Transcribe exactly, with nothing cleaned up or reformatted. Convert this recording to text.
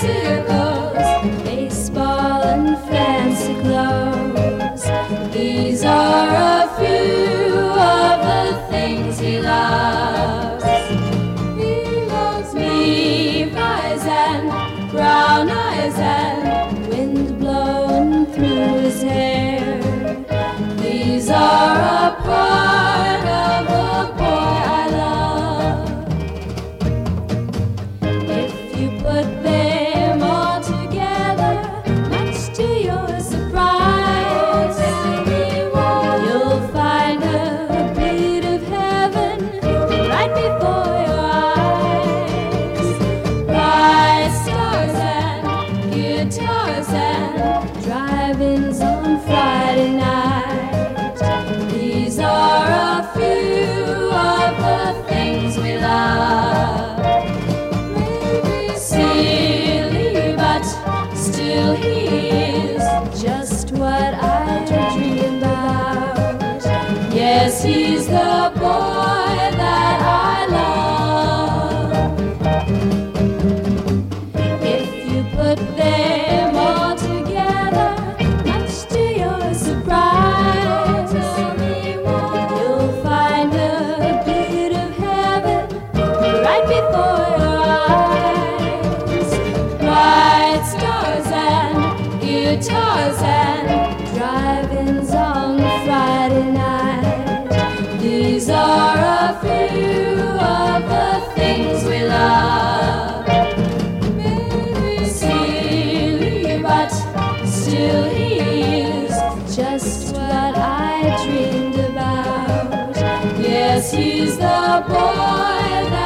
bicycles, baseball and fancy clothes. These are a few of the things he loves. He loves me, eyes and brown eyes and wind blown through his hair. These are a part of the boy I love. If you put them all together, much to your surprise, you'll find a bit of heaven right before your eyes. Bright stars and guitars and drive-ins on Friday night. These are a few of the things we love. Maybe silly, but still he is just what I dream about. Yes, he's the boy that I love. If you put them all together, much to your surprise, you'll find a bit of heaven right before your eyes. Bright stars and guitars and drive-ins on Friday night. These are a few of the things we love. Maybe silly, but still he is just what I dreamed about. Yes, he's the boy that